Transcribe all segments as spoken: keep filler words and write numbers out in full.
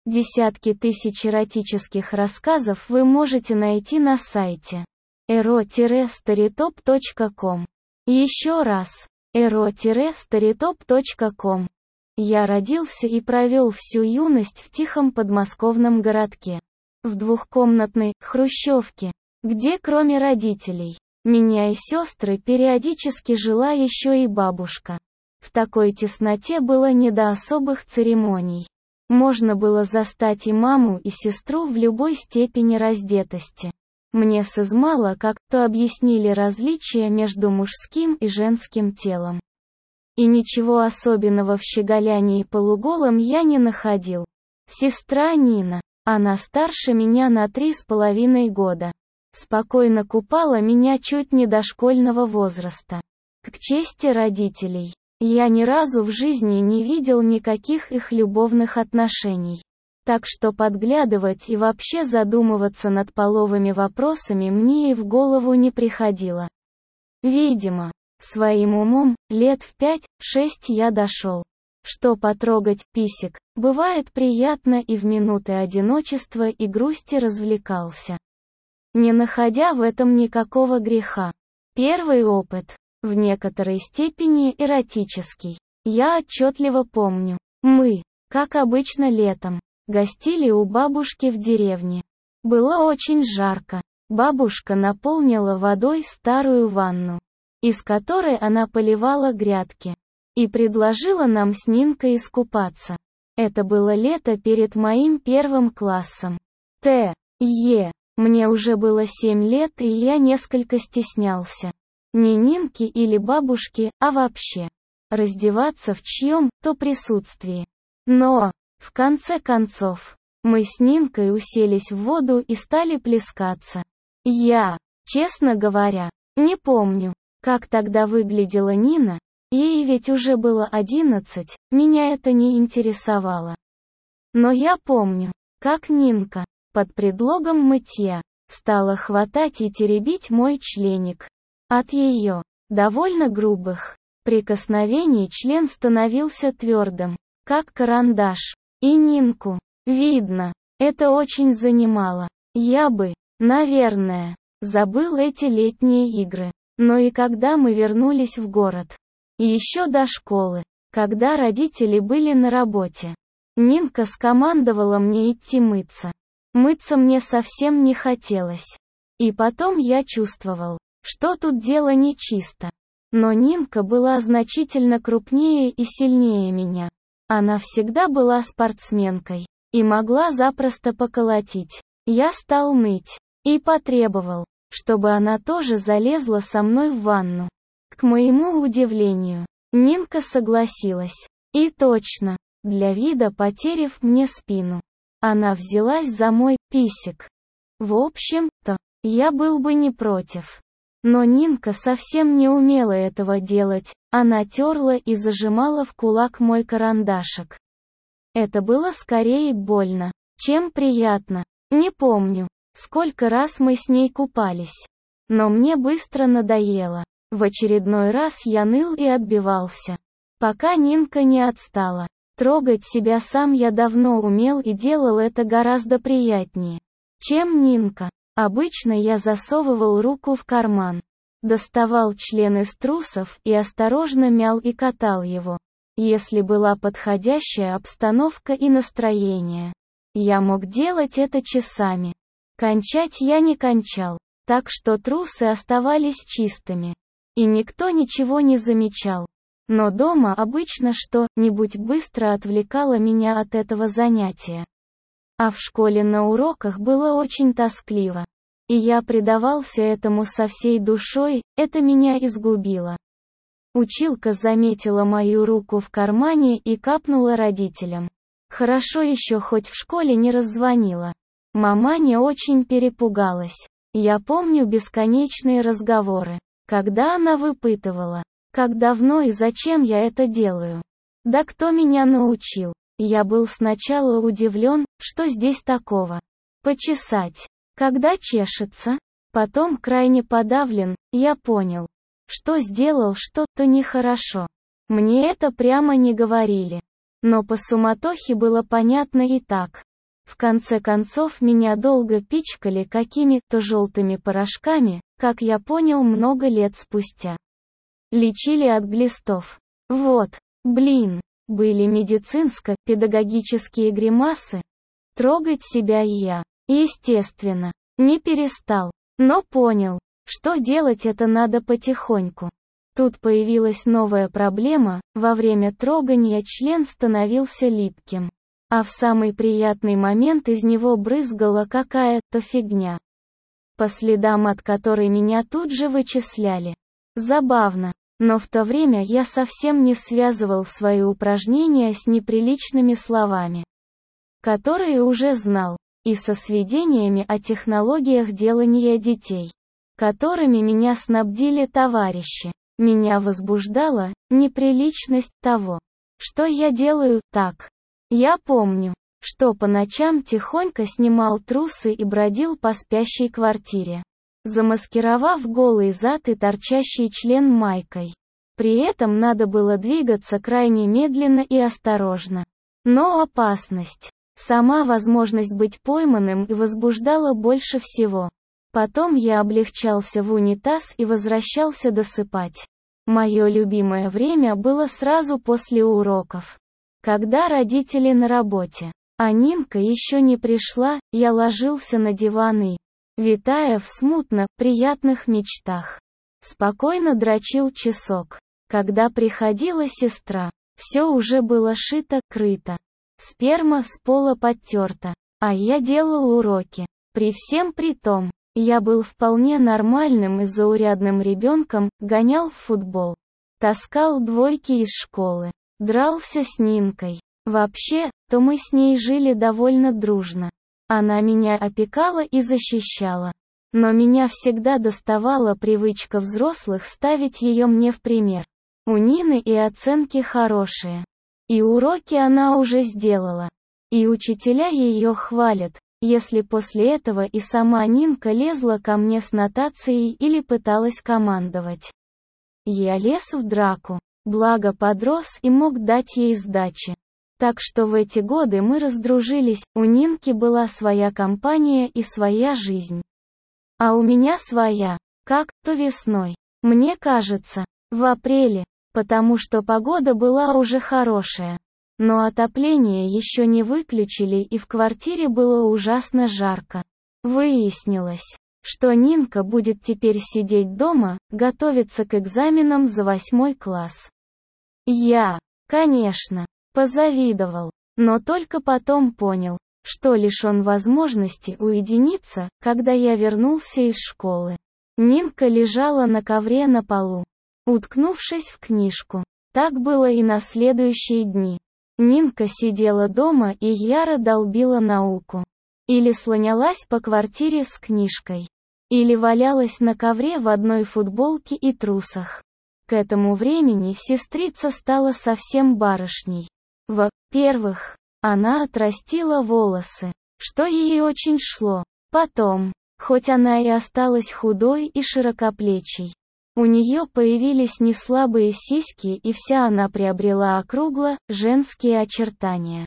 Десятки тысяч эротических рассказов вы можете найти на сайте эро старитоп точка ком. Еще раз, эро старитоп точка ком. Я родился и провел всю юность в тихом подмосковном городке. В двухкомнатной хрущевке, где кроме родителей, меня и сестры периодически жила еще и бабушка. В такой тесноте было не до особых церемоний. Можно было застать и маму, и сестру в любой степени раздетости. Мне с измала как-то объяснили различия между мужским и женским телом. И ничего особенного в щеголянии полуголом я не находил. Сестра Нина, она старше меня на три с половиной года, спокойно купала меня чуть не до школьного возраста. К чести родителей, я ни разу в жизни не видел никаких их любовных отношений. Так что подглядывать и вообще задумываться над половыми вопросами мне и в голову не приходило. Видимо, своим умом, лет в пять-шесть я дошел, что потрогать писек бывает приятно, и в минуты одиночества и грусти развлекался, не находя в этом никакого греха. Первый опыт, в некоторой степени эротический, я отчетливо помню. Мы, как обычно летом, гостили у бабушки в деревне. Было очень жарко. Бабушка наполнила водой старую ванну, из которой она поливала грядки, и предложила нам с Нинкой искупаться. Это было лето перед моим первым классом. Т. Е. Мне уже было семь лет, и я несколько стеснялся. Не Нинки или бабушки, а вообще раздеваться в чьем-то присутствии. Но, в конце концов, мы с Нинкой уселись в воду и стали плескаться. Я, честно говоря, не помню, как тогда выглядела Нина, ей ведь уже было одиннадцать, меня это не интересовало. Но я помню, как Нинка, под предлогом мытья, стала хватать и теребить мой членик. От ее, довольно грубых, прикосновений член становился твердым, как карандаш. И Нинку, видно, это очень занимало. Я бы, наверное, забыл эти летние игры. Но и когда мы вернулись в город, и еще до школы, когда родители были на работе, Нинка скомандовала мне идти мыться. Мыться мне совсем не хотелось. И потом я чувствовал, что тут дело нечисто. Но Нинка была значительно крупнее и сильнее меня. Она всегда была спортсменкой и могла запросто поколотить. Я стал ныть и потребовал, чтобы она тоже залезла со мной в ванну. К моему удивлению, Нинка согласилась. И точно, для вида потеряв мне спину, она взялась за мой писек. В общем-то, я был бы не против. Но Нинка совсем не умела этого делать, она терла и зажимала в кулак мой карандашик. Это было скорее больно, чем приятно. Не помню, сколько раз мы с ней купались. Но мне быстро надоело. В очередной раз я ныл и отбивался, пока Нинка не отстала. Трогать себя сам я давно умел и делал это гораздо приятнее, чем Нинка. Обычно я засовывал руку в карман, доставал член из трусов и осторожно мял и катал его. Если была подходящая обстановка и настроение, я мог делать это часами. Кончать я не кончал, так что трусы оставались чистыми, и никто ничего не замечал. Но дома обычно что-нибудь быстро отвлекало меня от этого занятия. А в школе на уроках было очень тоскливо. И я предавался этому со всей душой, это меня изгубило. Училка заметила мою руку в кармане и капнула родителям. Хорошо еще хоть в школе не раззвонила. Маманя очень перепугалась. Я помню бесконечные разговоры, когда она выпытывала, как давно и зачем я это делаю. Да кто меня научил? Я был сначала удивлен, что здесь такого. Почесать. Когда чешется? Потом крайне подавлен, я понял, что сделал что-то нехорошо. Мне это прямо не говорили. Но по суматохе было понятно и так. В конце концов меня долго пичкали какими-то желтыми порошками, как я понял много лет спустя. Лечили от глистов. Вот, блин, были медицинско-педагогические гримасы. Трогать себя я, естественно, не перестал, но понял, что делать это надо потихоньку. Тут появилась новая проблема, во время трогания член становился липким. А в самый приятный момент из него брызгала какая-то фигня, по следам от которой меня тут же вычисляли. Забавно, но в то время я совсем не связывал свои упражнения с неприличными словами, которые уже знал, и со сведениями о технологиях делания детей, которыми меня снабдили товарищи. Меня возбуждала неприличность того, что я делаю так. Я помню, что по ночам тихонько снимал трусы и бродил по спящей квартире, замаскировав голый зад и торчащий член майкой. При этом надо было двигаться крайне медленно и осторожно. Но опасность, сама возможность быть пойманным и возбуждала больше всего. Потом я облегчался в унитаз и возвращался досыпать. Мое любимое время было сразу после уроков, когда родители на работе, а Нинка еще не пришла. Я ложился на диван и, витая в смутно приятных мечтах, спокойно дрочил часок. Когда приходила сестра, все уже было шито-крыто, сперма с пола подтерта, а я делал уроки. При всем при том, я был вполне нормальным и заурядным ребенком, гонял в футбол, таскал двойки из школы, дрался с Нинкой. Вообще, то мы с ней жили довольно дружно. Она меня опекала и защищала. Но меня всегда доставала привычка взрослых ставить ее мне в пример. У Нины и оценки хорошие. И уроки она уже сделала. И учителя ее хвалят, если после этого и сама Нинка лезла ко мне с нотацией или пыталась командовать. Я лез в драку. Благо подрос и мог дать ей сдачи. Так что в эти годы мы раздружились, у Нинки была своя компания и своя жизнь. А у меня своя, как-то весной. Мне кажется, в апреле, потому что погода была уже хорошая. Но отопление еще не выключили и в квартире было ужасно жарко. Выяснилось, что Нинка будет теперь сидеть дома, готовиться к экзаменам за восьмой класс. Я, конечно, позавидовал, но только потом понял, что лишен возможности уединиться, когда я вернулся из школы. Нинка лежала на ковре на полу, уткнувшись в книжку. Так было и на следующие дни. Нинка сидела дома и яро долбила науку. Или слонялась по квартире с книжкой. Или валялась на ковре в одной футболке и трусах. К этому времени сестрица стала совсем барышней. Во-первых, она отрастила волосы, что ей очень шло. Потом, хоть она и осталась худой и широкоплечей, у нее появились неслабые сиськи и вся она приобрела округло женские очертания.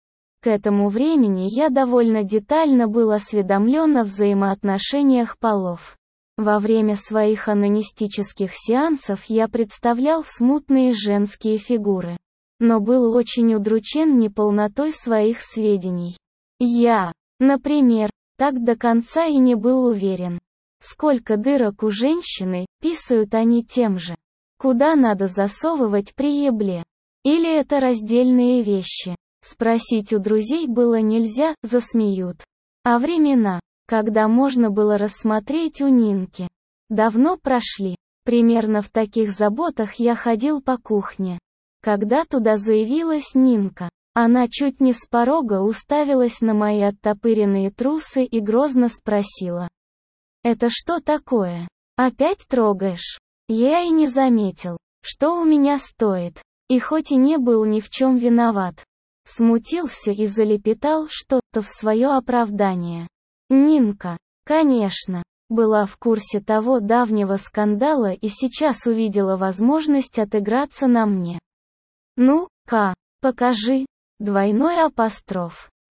К этому времени я довольно детально был осведомлен о взаимоотношениях полов. Во время своих анонистических сеансов я представлял смутные женские фигуры, но был очень удручен неполнотой своих сведений. Я, например, так до конца и не был уверен, сколько дырок у женщины, писают они тем же, куда надо засовывать при ебле. Или это раздельные вещи. Спросить у друзей было нельзя, засмеют. А времена, когда можно было рассмотреть у Нинки, давно прошли. Примерно в таких заботах я ходил по кухне. Когда туда заявилась Нинка, она чуть не с порога уставилась на мои оттопыренные трусы и грозно спросила: «Это что такое? Опять трогаешь?» Я и не заметил, что у меня стоит, и хоть и не был ни в чем виноват, смутился и залепетал что-то в свое оправдание. Нинка, конечно, была в курсе того давнего скандала и сейчас увидела возможность отыграться на мне. «Ну-ка, покажи!» Двойной апостроф.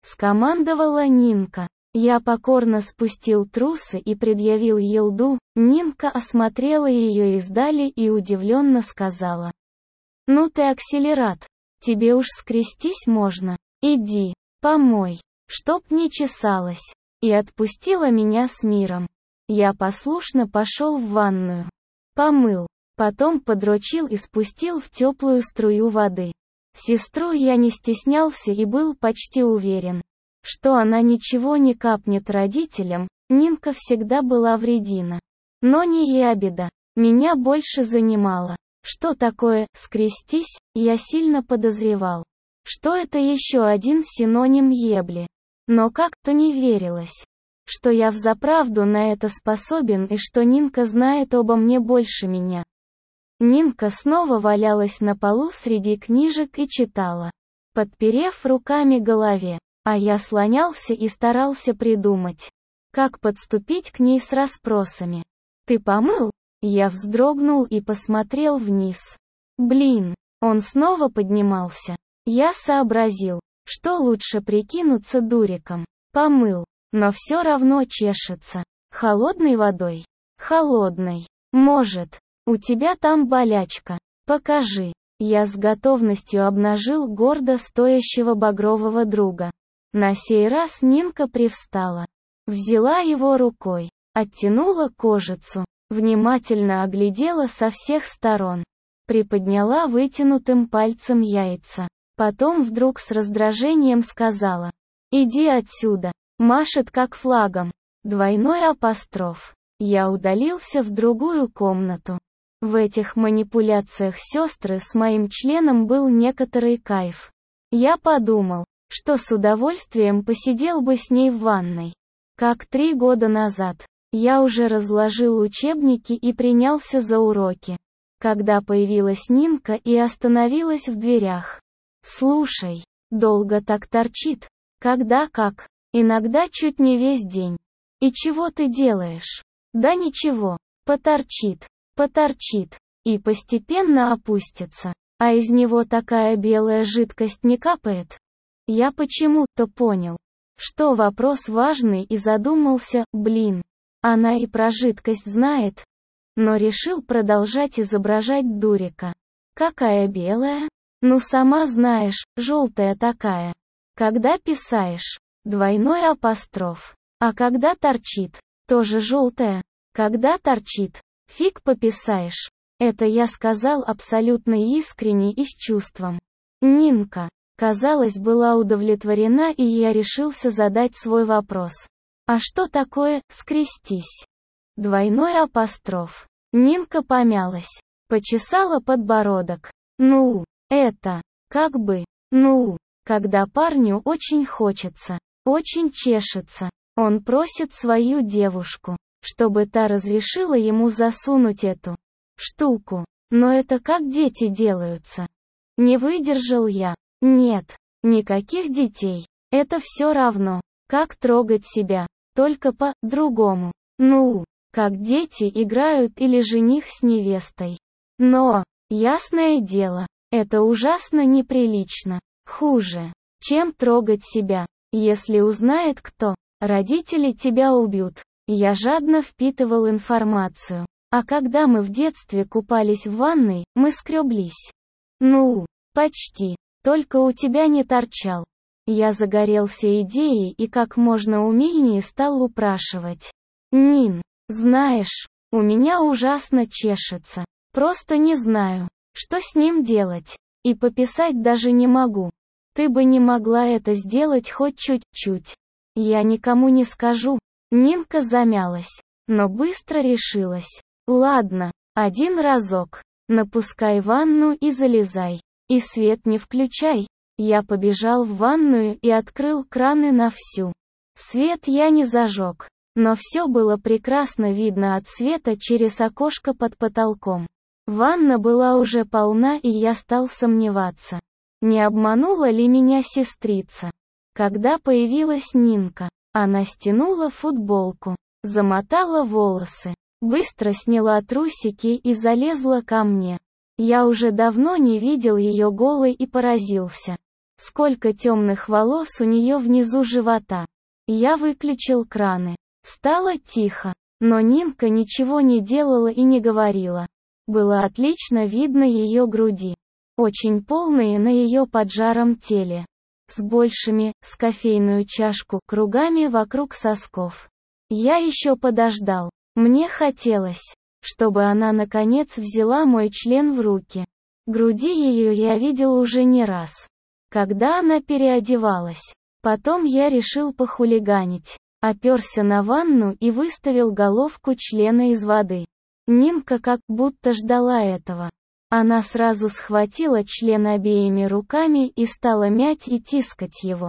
скомандовала Нинка. Я покорно спустил трусы и предъявил елду. Нинка осмотрела ее издали и удивленно сказала: «Ну ты акселерат, тебе уж скрестись можно. Иди, помой, чтоб не чесалась». И отпустила меня с миром. Я послушно пошел в ванную. Помыл, потом подрочил и спустил в теплую струю воды. Сестру я не стеснялся и был почти уверен, что она ничего не капнет родителям. Нинка всегда была вредина. Но не ябеда. Меня больше занимало, что такое «скрестись». Я сильно подозревал, что это еще один синоним ебли. Но как-то не верилось, что я взаправду на это способен и что Нинка знает обо мне больше меня. Нинка снова валялась на полу среди книжек и читала, подперев руками голове, а я слонялся и старался придумать, как подступить к ней с расспросами. «Ты помыл?» Я вздрогнул и посмотрел вниз. Блин, он снова поднимался. Я сообразил, что лучше прикинуться дуриком. Помыл, но все равно чешется. Холодной водой? Холодной. Может, у тебя там болячка? Покажи. Я с готовностью обнажил гордо стоящего багрового друга. На сей раз Нинка привстала. Взяла его рукой, оттянула кожицу, внимательно оглядела со всех сторон. Приподняла вытянутым пальцем яйца. Потом вдруг с раздражением сказала: «Иди отсюда», машет как флагом. Двойной апостроф. Я удалился в другую комнату. В этих манипуляциях сестры с моим членом был некоторый кайф. Я подумал, что с удовольствием посидел бы с ней в ванной. Как три года назад. Я уже разложил учебники и принялся за уроки, когда появилась Нинка и остановилась в дверях. «Слушай, долго так торчит? Когда как? Иногда чуть не весь день. И чего ты делаешь?» «Да ничего, поторчит, поторчит, и постепенно опустится, а из него такая белая жидкость не капает». Я почему-то понял, что вопрос важный и задумался: блин, она и про жидкость знает. Но решил продолжать изображать дурика. «Какая белая?» «Ну сама знаешь, желтая такая. Когда писаешь, двойной апостроф. А когда торчит, тоже желтая. Когда торчит, фиг пописаешь». Это я сказал абсолютно искренне и с чувством. Нинка, казалось, была удовлетворена, и я решился задать свой вопрос. «А что такое «скрестись»?» Двойной апостроф. Нинка помялась, почесала подбородок. «Ну, это, как бы, ну, когда парню очень хочется, очень чешется, он просит свою девушку, чтобы та разрешила ему засунуть эту штуку. Но это как дети делаются». Не выдержал я. Нет, никаких детей. Это все равно, как трогать себя, только по-другому. Ну, как дети играют или жених с невестой. Но, ясное дело, это ужасно неприлично. Хуже, чем трогать себя. Если узнает кто, родители тебя убьют. Я жадно впитывал информацию. А когда мы в детстве купались в ванной, мы скреблись. Ну, почти. Только у тебя не торчал. Я загорелся идеей и как можно умильнее стал упрашивать. «Нин, знаешь, у меня ужасно чешется. Просто не знаю, что с ним делать. И пописать даже не могу. Ты бы не могла это сделать хоть чуть-чуть?» «Я никому не скажу». Нинка замялась, но быстро решилась. «Ладно, один разок. Напускай ванну и залезай. И свет не включай». Я побежал в ванную и открыл краны на всю. Свет я не зажег, но все было прекрасно видно от света через окошко под потолком. Ванна была уже полна, и я стал сомневаться, не обманула ли меня сестрица. Когда появилась Нинка, она стянула футболку, замотала волосы, быстро сняла трусики и залезла ко мне. Я уже давно не видел ее голой и поразился. сколько темных волос у нее внизу живота. Я выключил краны. Стало тихо, но Нинка ничего не делала и не говорила. Было отлично видно ее груди, очень полные на ее поджаром теле, с большими, с кофейную чашку, кругами вокруг сосков. Я еще подождал. Мне хотелось, чтобы она наконец взяла мой член в руки. Груди ее я видел уже не раз, когда она переодевалась. Потом я решил похулиганить. Оперся на ванну и выставил головку члена из воды. Нинка как будто ждала этого. Она сразу схватила член обеими руками и стала мять и тискать его.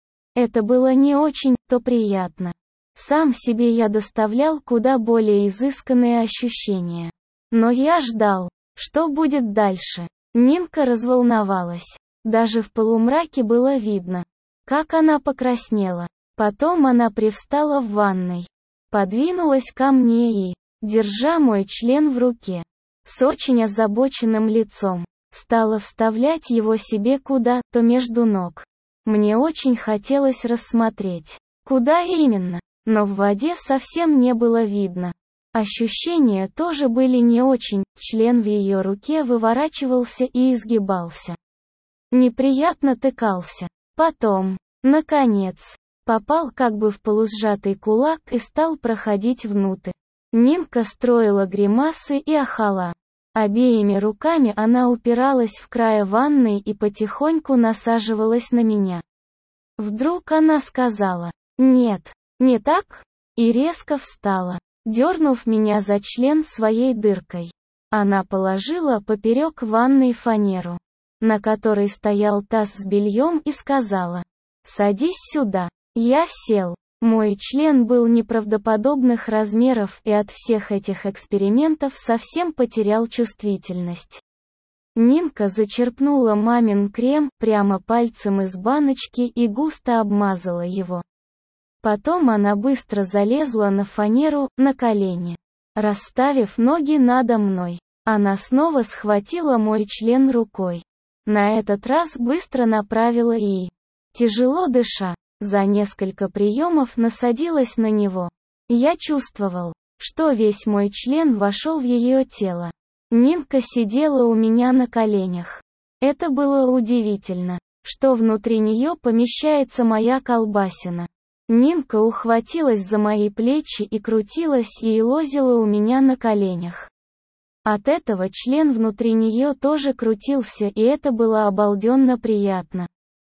Это было не очень-то приятно. Сам себе я доставлял куда более изысканные ощущения. Но я ждал, что будет дальше. Нинка разволновалась. Даже в полумраке было видно, как она покраснела. Потом она привстала в ванной, подвинулась ко мне и, держа мой член в руке, с очень озабоченным лицом, стала вставлять его себе куда-то между ног. Мне очень хотелось рассмотреть, куда именно, но в воде совсем не было видно. Ощущения тоже были не очень, член в ее руке выворачивался и изгибался. Неприятно тыкался. Потом, наконец, попал как бы в полусжатый кулак и стал проходить внутрь. Нинка строила гримасы и ахала. Обеими руками она упиралась в край ванной и потихоньку насаживалась на меня. Вдруг она сказала: «Нет, не так?» и резко встала, дернув меня за член своей дыркой. Она положила поперек ванной фанеру, на которой стоял таз с бельем, и сказала: «Садись сюда». Я сел. Мой член был неправдоподобных размеров и от всех этих экспериментов совсем потерял чувствительность. Нинка зачерпнула мамин крем прямо пальцем из баночки и густо обмазала его. Потом она быстро залезла на фанеру, на колени. Расставив ноги надо мной, она снова схватила мой член рукой. На этот раз быстро направила и, тяжело дыша, за несколько приемов насадилась на него. Я чувствовал, что весь мой член вошел в ее тело. Нинка сидела у меня на коленях. Это было удивительно, что внутри нее помещается моя колбасина. Нинка ухватилась за мои плечи и крутилась и елозила у меня на коленях. От этого член внутри нее тоже крутился, и это было обалденно приятно.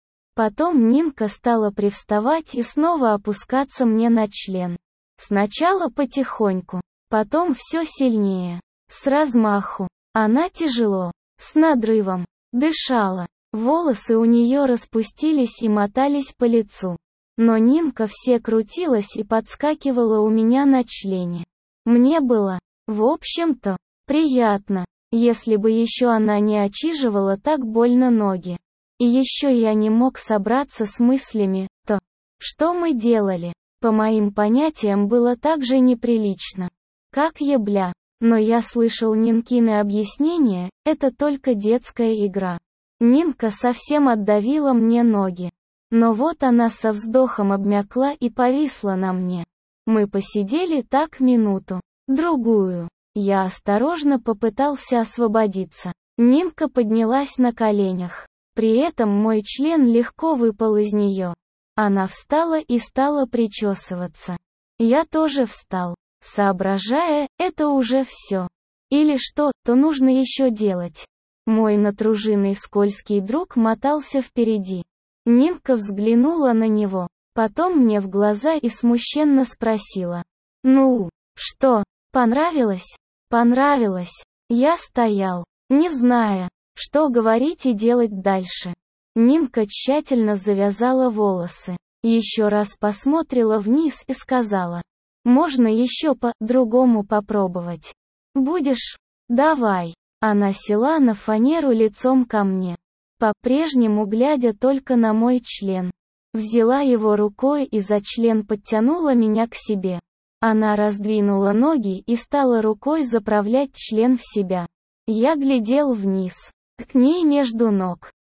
Потом Нинка стала привставать и снова опускаться мне на член. Сначала потихоньку, потом все сильнее, с размаху. Она тяжело, с надрывом, дышала. Волосы у нее распустились и мотались по лицу. Но Нинка все крутилась и подскакивала у меня на члене. Мне было, в общем-то, приятно, если бы еще она не очиживала так больно ноги. И еще я не мог собраться с мыслями, то, что мы делали, по моим понятиям было так же неприлично, как ебля. Но я слышал Нинкины объяснения, это только детская игра. Нинка совсем отдавила мне ноги. Но вот она со вздохом обмякла и повисла на мне. Мы посидели так минуту, другую. Я осторожно попытался освободиться. Нинка поднялась на коленях. При этом мой член легко выпал из нее. Она встала и стала причесываться. Я тоже встал, соображая, это уже все. Или что-то нужно еще делать. Мой натруженный скользкий друг мотался впереди. Нинка взглянула на него, потом мне в глаза и смущенно спросила: «Ну, что, понравилось?» «Понравилось». Я стоял, не зная, что говорить и делать дальше. Нинка тщательно завязала волосы, еще раз посмотрела вниз и сказала: «Можно еще по-другому попробовать? Будешь? Давай». Она села на фанеру лицом ко мне, по-прежнему глядя только на мой член. Взяла его рукой и за член подтянула меня к себе. Она раздвинула ноги и стала рукой заправлять член в себя. Я глядел вниз, к ней между ног.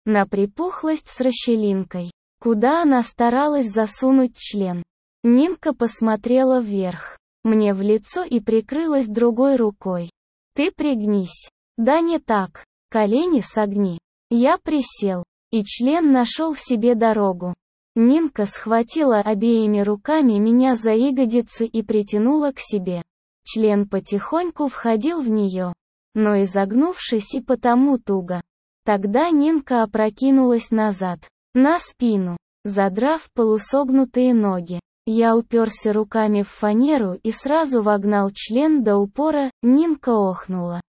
на припухлость с расщелинкой, куда она старалась засунуть член. Нинка посмотрела вверх, мне в лицо и прикрылась другой рукой. «Ты пригнись». «Да не так. Колени согни». Я присел, и член нашел себе дорогу. Нинка схватила обеими руками меня за ягодицы и притянула к себе. Член потихоньку входил в нее, но изогнувшись и потому туго. Тогда Нинка опрокинулась назад, на спину, задрав полусогнутые ноги. Я уперся руками в фанеру и сразу вогнал член до упора. Нинка охнула,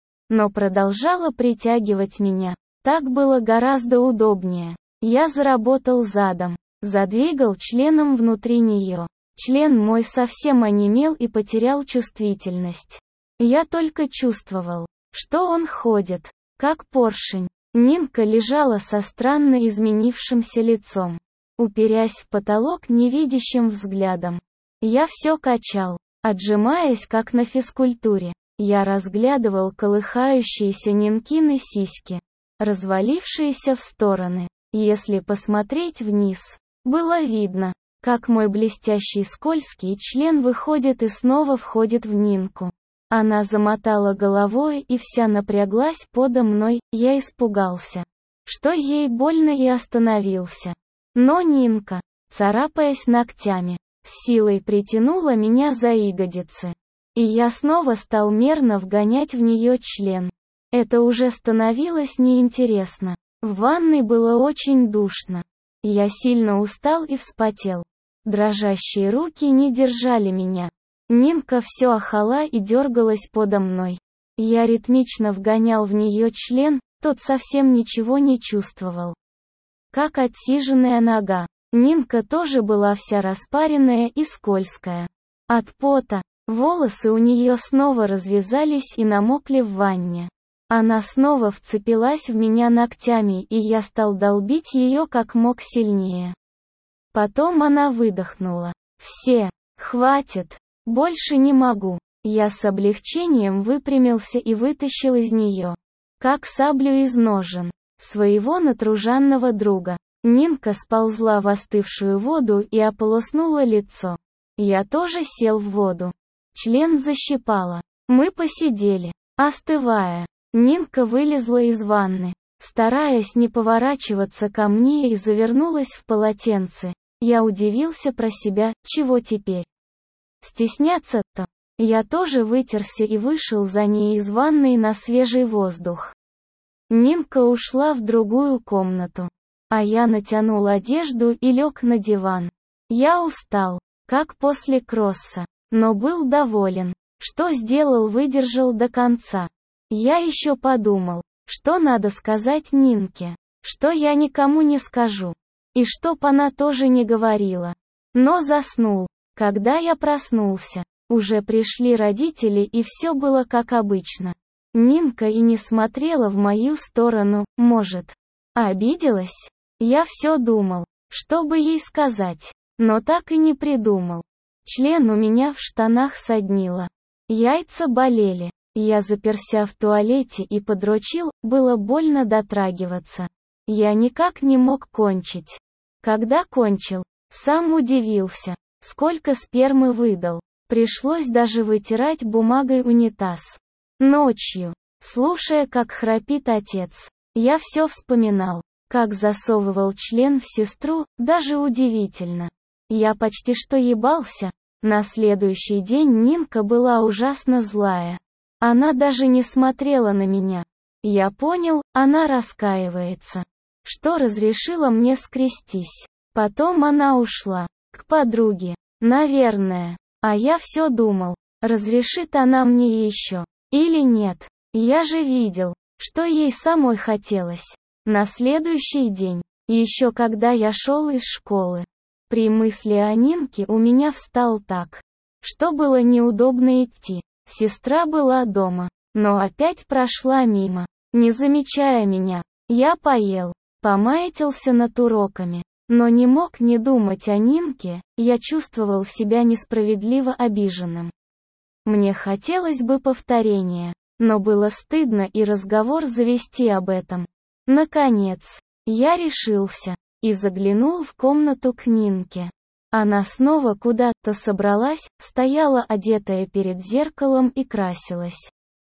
но продолжала притягивать меня. Так было гораздо удобнее. Я заработал задом, задвигал членом внутри нее. Член мой совсем онемел и потерял чувствительность. Я только чувствовал, что он ходит, как поршень. Нинка лежала со странно изменившимся лицом, уперясь в потолок невидящим взглядом. Я все качал, отжимаясь как на физкультуре. Я разглядывал колыхающиеся Нинкины сиськи, развалившиеся в стороны. Если посмотреть вниз, было видно, как мой блестящий скользкий член выходит и снова входит в Нинку. Она замотала головой и вся напряглась подо мной. Я испугался, что ей больно, и остановился. Но Нинка, царапаясь ногтями, с силой притянула меня за ягодицы. И я снова стал мерно вгонять в нее член. Это уже становилось неинтересно. В ванной было очень душно. Я сильно устал и вспотел. Дрожащие руки не держали меня. Нинка все охала и дергалась подо мной. Я ритмично вгонял в нее член, тот совсем ничего не чувствовал. Как отсиженная нога. Нинка тоже была вся распаренная и скользкая. От пота. Волосы у нее снова развязались и намокли в ванне. Она снова вцепилась в меня ногтями, и я стал долбить ее как мог сильнее. Потом она выдохнула. «Все, хватит, больше не могу». Я с облегчением выпрямился и вытащил из нее, как саблю из ножен, своего натружанного друга. Нинка сползла в остывшую воду и ополоснула лицо. Я тоже сел в воду. Член защипало. Мы посидели, остывая. Нинка вылезла из ванны, стараясь не поворачиваться ко мне, и завернулась в полотенце. Я удивился про себя, чего теперь стесняться-то? Я тоже вытерся и вышел за ней из ванной на свежий воздух. Нинка ушла в другую комнату, а я натянул одежду и лег на диван. Я устал, как после кросса, но был доволен, что сделал, выдержал до конца. Я еще подумал, что надо сказать Нинке, что я никому не скажу, и чтоб она тоже не говорила. Но заснул. Когда я проснулся, уже пришли родители, и все было как обычно. Нинка и не смотрела в мою сторону, может, обиделась? Я все думал, что бы ей сказать, но так и не придумал. Член у меня в штанах соднило. Яйца болели. Я заперся в туалете и подрочил, было больно дотрагиваться. Я никак не мог кончить. Когда кончил, сам удивился, сколько спермы выдал. Пришлось даже вытирать бумагой унитаз. Ночью, слушая, как храпит отец, я все вспоминал, как засовывал член в сестру. Даже удивительно. Я почти что ебался. На следующий день Нинка была ужасно злая. Она даже не смотрела на меня. Я понял, она раскаивается, что разрешила мне скрестись. Потом она ушла к подруге, наверное. А я все думал, разрешит она мне еще или нет. Я же видел, что ей самой хотелось. На следующий день, еще когда я шел из школы, при мысли о Нинке у меня встал так, что было неудобно идти. Сестра была дома, но опять прошла мимо, не замечая меня. Я поел, помаятился над уроками, но не мог не думать о Нинке. Я чувствовал себя несправедливо обиженным. Мне хотелось бы повторения, но было стыдно и разговор завести об этом. Наконец, Я решился и заглянул в комнату к Нинке. Она снова куда-то собралась, стояла одетая перед зеркалом и красилась.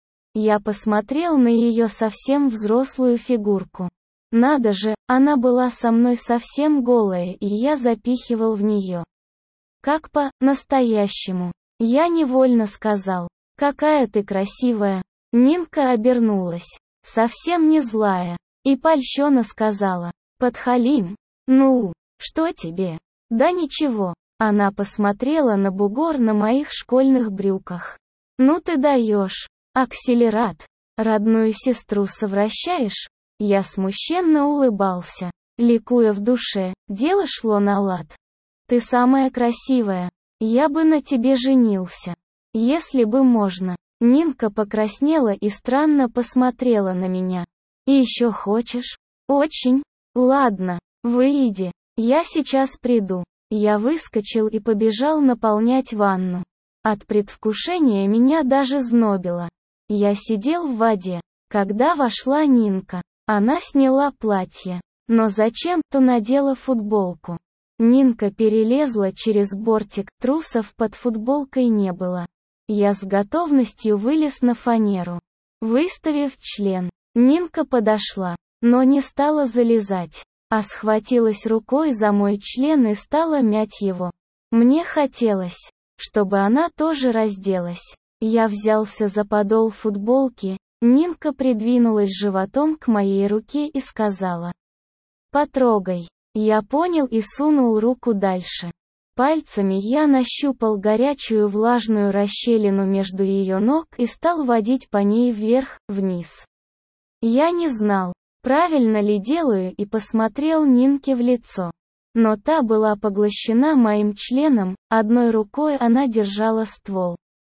Я посмотрел на ее совсем взрослую фигурку. Надо же, она была со мной совсем голая, и я запихивал в нее. Как по-настоящему. Я невольно сказал: «Какая ты красивая!» Нинка обернулась, совсем не злая, и польщенно сказала: «Подхалим, ну, что тебе?» «Да ничего». Она посмотрела на бугор на моих школьных брюках. «Ну ты даешь, акселерат, родную сестру совращаешь?» Я смущенно улыбался, ликуя в душе, дело шло на лад. «Ты самая красивая, я бы на тебе женился. Если бы можно». Нинка покраснела и странно посмотрела на меня. «И еще хочешь?» «Очень. Ладно, выйди. Я сейчас приду». Я выскочил и побежал наполнять ванну. От предвкушения меня даже знобило. Я сидел в воде, когда вошла Нинка. Она сняла платье, но зачем-то надела футболку. Нинка перелезла через бортик, трусов под футболкой не было. Я с готовностью вылез на фанеру. Выставив член, Нинка подошла, но не стала залезать, а схватилась рукой за мой член и стала мять его. Мне хотелось, чтобы она тоже разделась. Я взялся за подол футболки, Нинка придвинулась животом к моей руке и сказала: «Потрогай». Я понял и сунул руку дальше. Пальцами я нащупал горячую влажную расщелину между ее ног и стал водить по ней вверх-вниз. Я не знал, правильно ли делаю, и посмотрел Нинке в лицо. Но та была поглощена моим членом, одной рукой она держала ствол,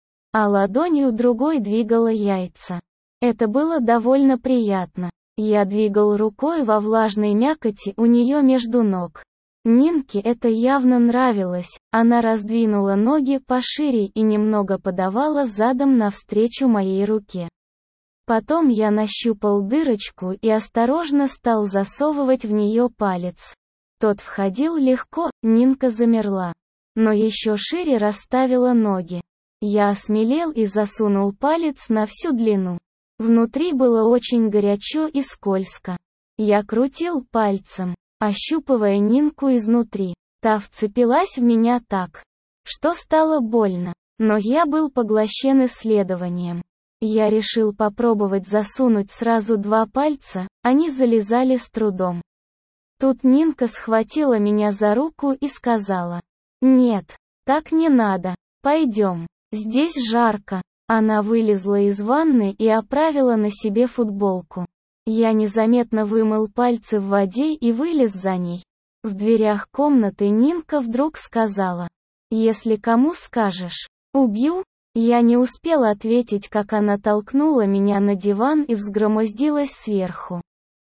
а ладонью другой двигала яйца. Это было довольно приятно. Я двигал рукой во влажной мякоти у нее между ног. Нинке это явно нравилось, она раздвинула ноги пошире и немного подавала задом навстречу моей руке. Потом я нащупал дырочку и осторожно стал засовывать в нее палец. Тот входил легко, Нинка замерла, но еще шире расставила ноги. Я осмелел и засунул палец на всю длину. Внутри было очень горячо и скользко. Я крутил пальцем, ощупывая Нинку изнутри. Та вцепилась в меня так, что стало больно, но я был поглощен исследованием. Я решил попробовать засунуть сразу два пальца, они залезали с трудом. Тут Нинка схватила меня за руку и сказала: «Нет, так не надо, пойдем, здесь жарко». Она вылезла из ванны и оправила на себе футболку. Я незаметно вымыл пальцы в воде и вылез за ней. В дверях комнаты Нинка вдруг сказала: «Если кому скажешь, убью». Я не успела ответить, как она толкнула меня на диван и взгромоздилась сверху.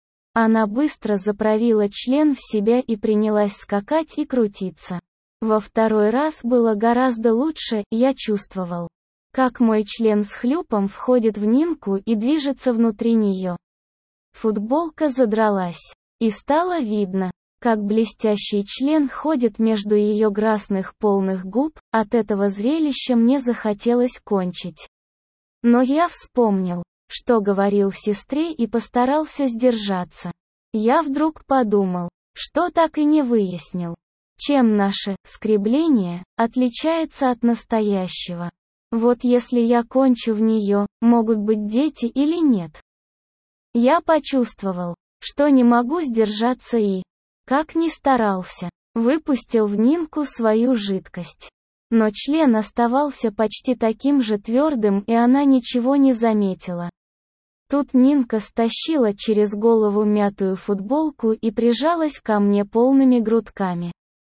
Она быстро заправила член в себя и принялась скакать и крутиться. Во второй раз было гораздо лучше, я чувствовал, как мой член с хлюпом входит в Нинку и движется внутри нее. Футболка задралась, и стало видно, как блестящий член ходит между ее красных полных губ. От этого зрелища мне захотелось кончить. Но я вспомнил, что говорил сестре, и постарался сдержаться. Я вдруг подумал, что так и не выяснил, чем наше скребление отличается от настоящего. Вот если я кончу в нее, могут быть дети или нет? Я почувствовал, что не могу сдержаться и, как ни старался, выпустил в Нинку свою жидкость. Но член оставался почти таким же твердым, и она ничего не заметила. Тут Нинка стащила через голову мятую футболку и прижалась ко мне полными грудками.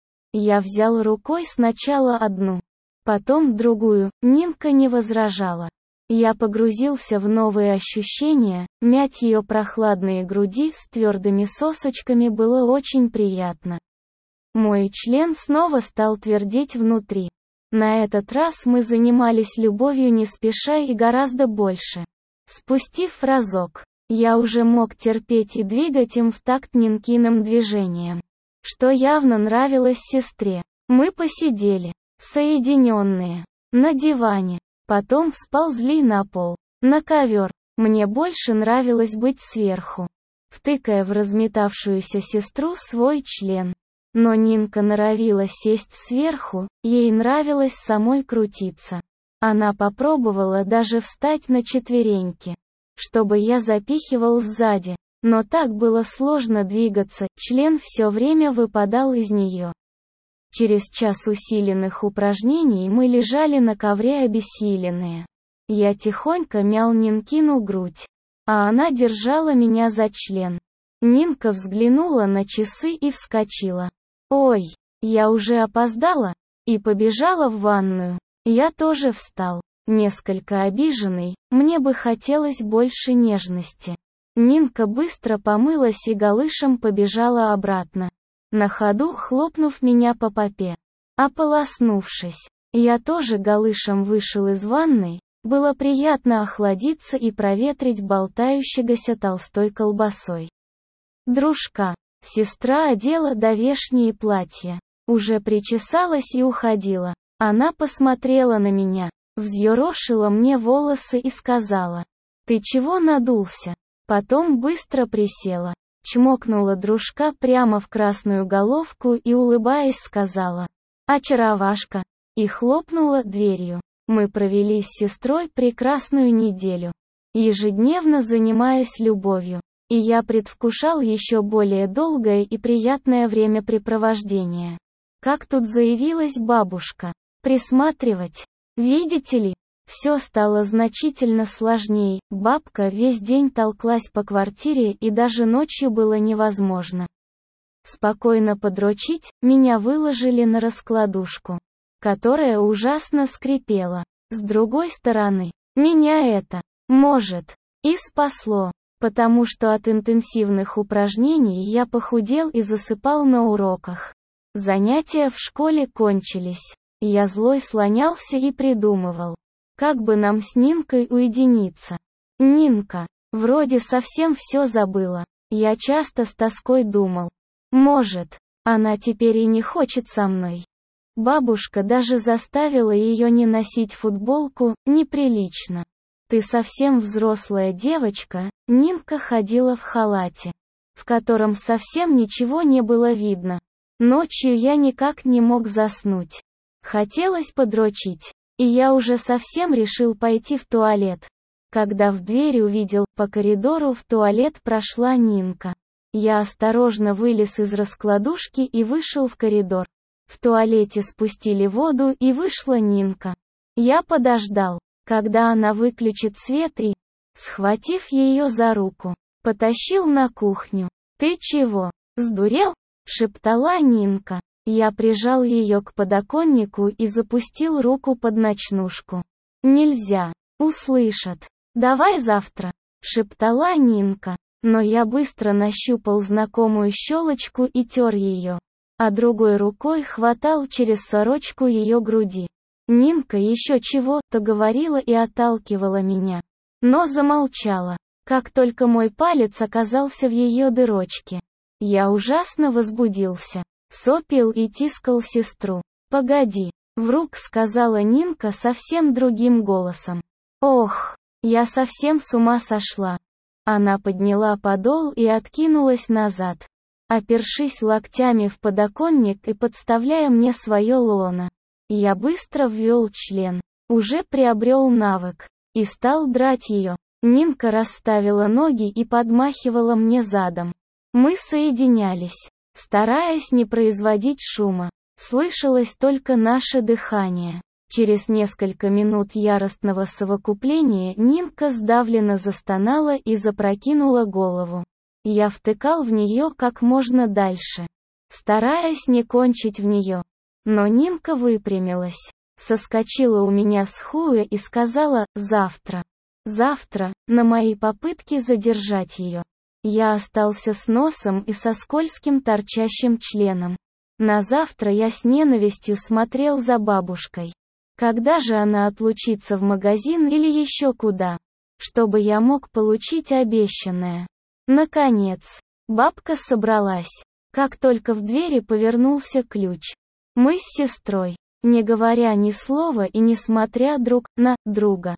Я взял рукой сначала одну, потом другую, Нинка не возражала. Я погрузился в новые ощущения, мять ее прохладные груди с твердыми сосочками было очень приятно. Мой член снова стал твердеть внутри. На этот раз мы занимались любовью не спеша и гораздо больше. Спустив разок, Я уже мог терпеть и двигать им в такт Нинкиным движением, что явно нравилось сестре. Мы посидели, соединенные, на диване, потом сползли на пол, на ковер. Мне больше нравилось быть сверху, втыкая в разметавшуюся сестру свой член. Но Нинка норовила сесть сверху, ей нравилось самой крутиться. Она попробовала даже встать на четвереньки, чтобы я запихивал сзади, но так было сложно двигаться, член все время выпадал из нее. Через час усиленных упражнений мы лежали на ковре обессиленные. Я тихонько мял Нинкину грудь, а она держала меня за член. Нинка взглянула на часы и вскочила. «Ой, я уже опоздала?» И побежала в ванную. Я тоже встал, несколько обиженный, мне бы хотелось больше нежности. Нинка быстро помылась и голышом побежала обратно, на ходу хлопнув меня по попе. Ополоснувшись, я тоже голышем вышел из ванной, было приятно охладиться и проветрить болтающегося толстой колбасой. Дружка. Сестра одела довешние платья, уже причесалась и уходила. Она посмотрела на меня, взъерошила мне волосы и сказала: «Ты чего надулся?» Потом быстро присела, чмокнула дружка прямо в красную головку и, улыбаясь, сказала: «Очаровашка!» и хлопнула дверью. Мы провели с сестрой прекрасную неделю, ежедневно занимаясь любовью. И я предвкушал еще более долгое и приятное времяпрепровождение. Как тут заявилась бабушка. Присматривать. Видите ли, все стало значительно сложнее. Бабка весь день толклась по квартире и даже ночью было невозможно спокойно подрочить, меня выложили на раскладушку, которая ужасно скрипела. С другой стороны, меня это, может, и спасло. Потому что от интенсивных упражнений я похудел и засыпал на уроках. Занятия в школе кончились. Я злой слонялся и придумывал, как бы нам с Нинкой уединиться. Нинка, вроде совсем все забыла. Я часто с тоской думал, может, она теперь и не хочет со мной. Бабушка даже заставила ее не носить футболку, неприлично. Ты совсем взрослая девочка. Нинка ходила в халате, в котором совсем ничего не было видно. Ночью я никак не мог заснуть. Хотелось подрочить, и я уже совсем решил пойти в туалет, когда в дверь увидел, по коридору в туалет прошла Нинка. Я осторожно вылез из раскладушки и вышел в коридор. В туалете спустили воду и вышла Нинка. Я подождал, когда она выключит свет и, схватив ее за руку, потащил на кухню. «Ты чего, сдурел?» — шептала Нинка. Я прижал ее к подоконнику и запустил руку под ночнушку. «Нельзя, услышат. Давай завтра», — шептала Нинка. Но я быстро нащупал знакомую щелочку и тер ее, а другой рукой хватал через сорочку ее груди. Нинка еще чего-то говорила и отталкивала меня, но замолчала, как только мой палец оказался в ее дырочке. Я ужасно возбудился, сопел и тискал сестру. «Погоди», — вдруг сказала Нинка совсем другим голосом. «Ох, я совсем с ума сошла». Она подняла подол и откинулась назад, опершись локтями в подоконник и подставляя мне свое лоно. Я быстро ввел член, уже приобрел навык, и стал драть ее. Нинка расставила ноги и подмахивала мне задом. Мы соединялись, стараясь не производить шума. Слышалось только наше дыхание. Через несколько минут яростного совокупления Нинка сдавленно застонала и запрокинула голову. Я втыкал в нее как можно дальше, стараясь не кончить в нее. Но Нинка выпрямилась, соскочила у меня с хуя и сказала: «Завтра». Завтра, на мои попытки задержать ее. Я остался с носом и со скользким торчащим членом. На завтра я с ненавистью смотрел за бабушкой. Когда же она отлучится в магазин или еще куда? чтобы я мог получить обещанное. Наконец, бабка собралась. Как только в двери повернулся ключ. Мы с сестрой, не говоря ни слова и не смотря друг на друга,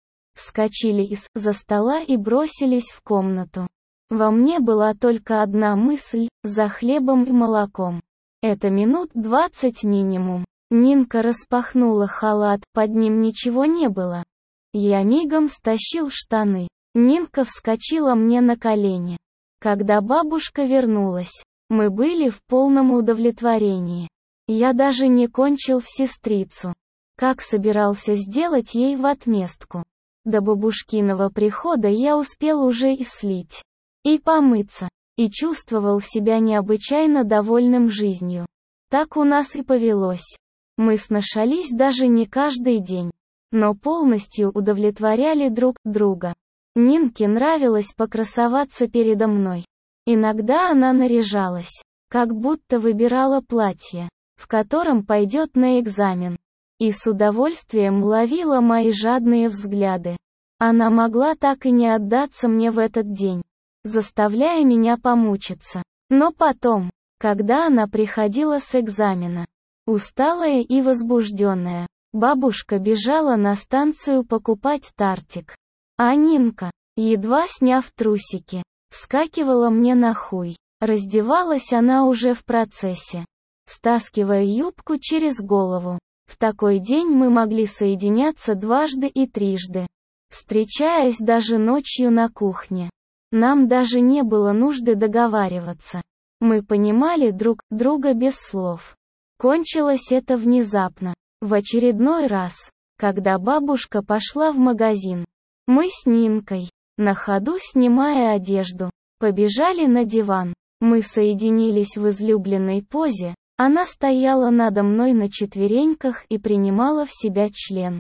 вскочили из-за стола и бросились в комнату. Во мне была только одна мысль – за хлебом и молоком. Это минут двадцать минимум. Нинка распахнула халат, под ним ничего не было. Я мигом стащил штаны. Нинка вскочила мне на колени. Когда бабушка вернулась, мы были в полном удовлетворении. Я даже не кончил в сестрицу. Как собирался сделать ей в отместку. До бабушкиного прихода я успел уже и слить, и помыться, и чувствовал себя необычайно довольным жизнью. Так у нас и повелось. Мы сношались даже не каждый день, но полностью удовлетворяли друг друга. Нинке нравилось покрасоваться передо мной. Иногда она наряжалась, как будто выбирала платье, в котором пойдет на экзамен, и с удовольствием ловила мои жадные взгляды. Она могла так и не отдаться мне в этот день, заставляя меня помучиться. Но потом, когда она приходила с экзамена, усталая и возбужденная, бабушка бежала на станцию покупать тортик. А Нинка, едва сняв трусики, вскакивала мне на хуй. Раздевалась она уже в процессе, стаскивая юбку через голову. В такой день мы могли соединяться дважды и трижды, встречаясь даже ночью на кухне. Нам даже не было нужды договариваться. Мы понимали друг друга без слов. Кончилось это внезапно. В очередной раз, когда бабушка пошла в магазин, мы с Нинкой, на ходу снимая одежду, побежали на диван. Мы соединились в излюбленной позе, она стояла надо мной на четвереньках и принимала в себя член.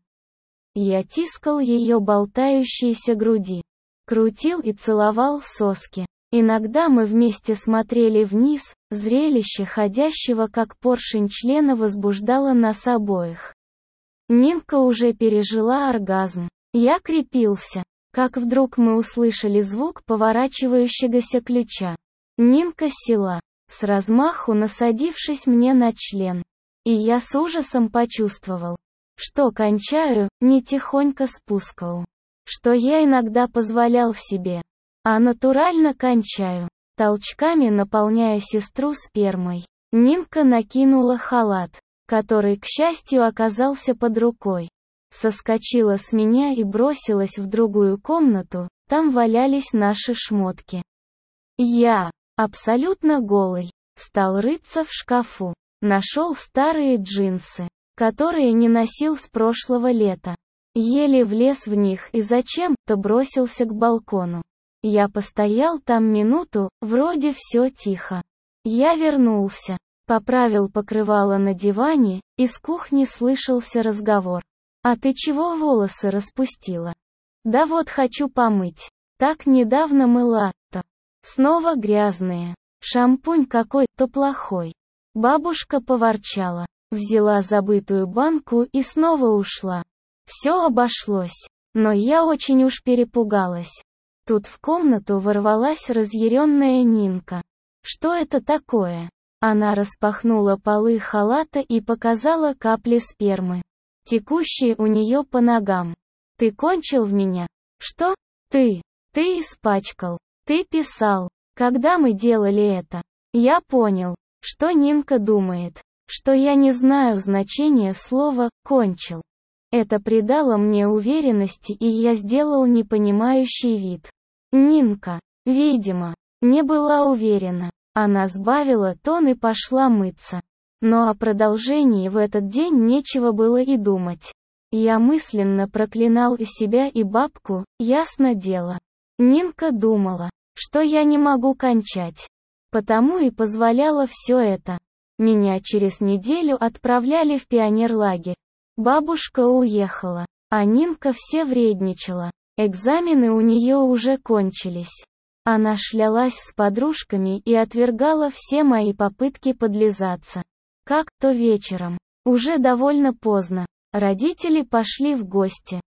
Я тискал ее болтающиеся груди, крутил и целовал соски. Иногда мы вместе смотрели вниз, зрелище ходящего как поршень члена возбуждало нас обоих. Нинка уже пережила оргазм. Я крепился, как вдруг мы услышали звук поворачивающегося ключа. Нинка села, с размаху насадившись мне на член. И я с ужасом почувствовал, что кончаю, не тихонько спускаю, что я иногда позволял себе, а натурально кончаю, толчками наполняя сестру спермой. Нинка накинула халат, который, к счастью, оказался под рукой. Соскочила с меня и бросилась в другую комнату, там валялись наши шмотки. Я, абсолютно голый, стал рыться в шкафу. Нашел старые джинсы, которые не носил с прошлого лета. Еле влез в них и зачем-то бросился к балкону. Я постоял там минуту, вроде все тихо. Я вернулся, поправил покрывало на диване, из кухни слышался разговор. «А ты чего волосы распустила?» «Да вот хочу помыть. Так недавно мыла-то. Снова грязные. Шампунь какой-то плохой». Бабушка поворчала, взяла забытую банку и снова ушла. Все обошлось, но я очень уж перепугалась. Тут в комнату ворвалась разъяренная Нинка. «Что это такое?» Она распахнула полы халата и показала капли спермы, текущие у нее по ногам. «Ты кончил в меня?» «Что? Ты? Ты испачкал. Ты писал. Когда мы делали это?» Я понял, что Нинка думает, что я не знаю значения слова «кончил». Это придало мне уверенности, и я сделал непонимающий вид. Нинка, видимо, не была уверена. Она сбавила тон и пошла мыться. Но о продолжении в этот день нечего было и думать. Я мысленно проклинал и себя, и бабку, ясно дело. Нинка думала, что я не могу кончать. Потому и позволяла все это. Меня через неделю отправляли в пионерлагерь. Бабушка уехала, а Нинка все вредничала. Экзамены у нее уже кончились. Она шлялась с подружками и отвергала все мои попытки подлизаться. Как-то вечером, уже довольно поздно, родители пошли в гости.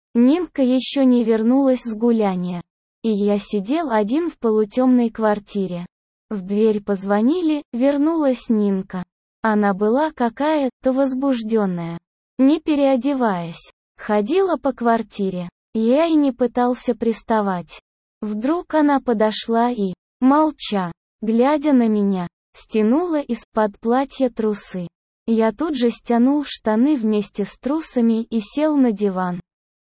Нинка еще не вернулась с гуляния. И я сидел один в полутемной квартире. В дверь позвонили, вернулась Нинка. Она была какая-то возбужденная. Не переодеваясь, ходила по квартире. Я и не пытался приставать. Вдруг она подошла и, молча, глядя на меня, стянула из-под платья трусы. Я тут же стянул штаны вместе с трусами и сел на диван.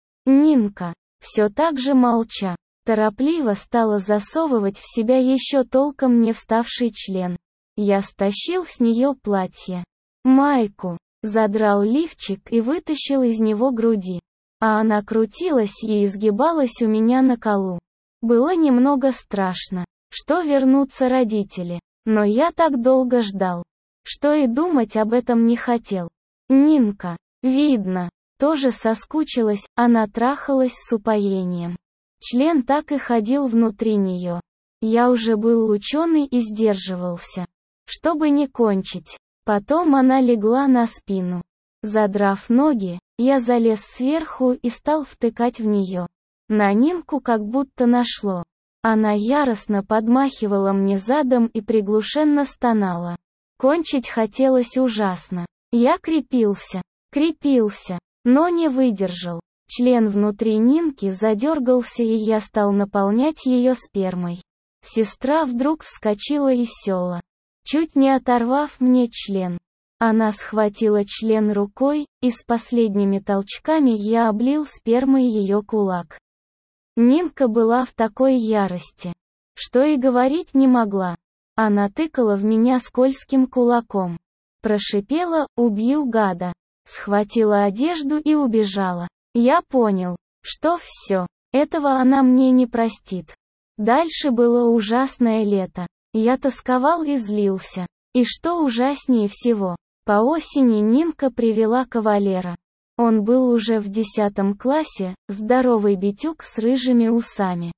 Нинка, все так же молча, торопливо стала засовывать в себя еще толком не вставший член. Я стащил с нее платье, майку, задрал лифчик и вытащил из него груди. А она крутилась и изгибалась у меня на колу. Было немного страшно, что вернутся родители, но я так долго ждал, что и думать об этом не хотел. Нинка, видно, тоже соскучилась, она трахалась с упоением. Член так и ходил внутри нее. Я уже был ученый и сдерживался, чтобы не кончить. Потом она легла на спину. Задрав ноги, я залез сверху и стал втыкать в нее. На Нинку как будто нашло. Она яростно подмахивала мне задом и приглушенно стонала. Кончить хотелось ужасно. Я крепился, крепился, но не выдержал. Член внутри Нинки задергался, и я стал наполнять ее спермой. Сестра вдруг вскочила и села, чуть не оторвав мне член. Она схватила член рукой, и с последними толчками я облил спермой ее кулак. Нинка была в такой ярости, что и говорить не могла. Она тыкала в меня скользким кулаком. Прошипела: «Убью гада!» Схватила одежду и убежала. Я понял, что все, этого она мне не простит. Дальше было ужасное лето. Я тосковал и злился. И что ужаснее всего, по осени Нинка привела кавалера. Он был уже в десятом классе, здоровый битюк с рыжими усами.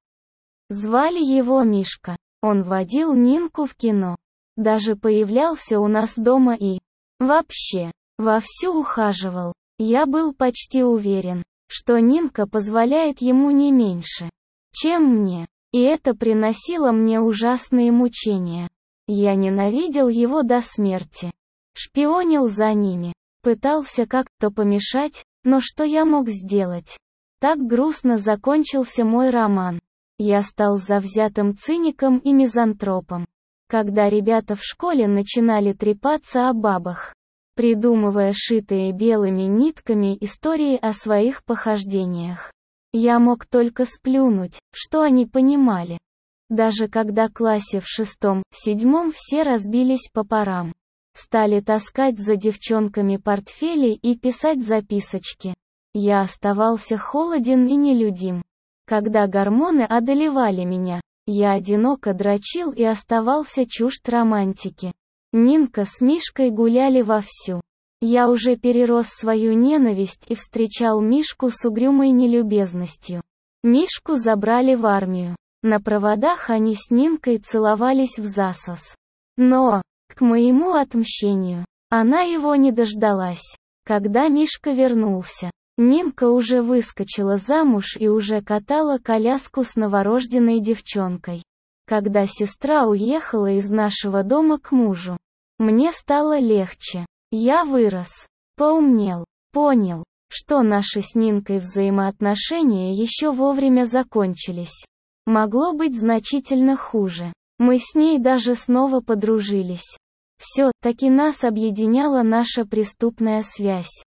Звали его Мишка. Он водил Нинку в кино. Даже появлялся у нас дома и, вообще, вовсю ухаживал. Я был почти уверен, что Нинка позволяет ему не меньше, чем мне. И это приносило мне ужасные мучения. Я ненавидел его до смерти. Шпионил за ними. Пытался как-то помешать, но что я мог сделать? Так грустно закончился мой роман. Я стал завзятым циником и мизантропом. Когда ребята в школе начинали трепаться о бабах, придумывая шитые белыми нитками истории о своих похождениях, я мог только сплюнуть, что они понимали. Даже когда в классе в шестом, седьмом все разбились по парам, стали таскать за девчонками портфели и писать записочки, я оставался холоден и нелюдим. Когда гормоны одолевали меня, я одиноко дрочил и оставался чужд романтики. Нинка с Мишкой гуляли вовсю. Я уже перерос свою ненависть и встречал Мишку с угрюмой нелюбезностью. Мишку забрали в армию. На проводах они с Нинкой целовались взасос. Но, к моему отмщению, она его не дождалась. Когда Мишка вернулся, Нинка уже выскочила замуж и уже катала коляску с новорожденной девчонкой. Когда сестра уехала из нашего дома к мужу, мне стало легче. Я вырос, поумнел, понял, что наши с Нинкой взаимоотношения еще вовремя закончились. Могло быть значительно хуже. Мы с ней даже снова подружились. Все-таки нас объединяла наша преступная связь.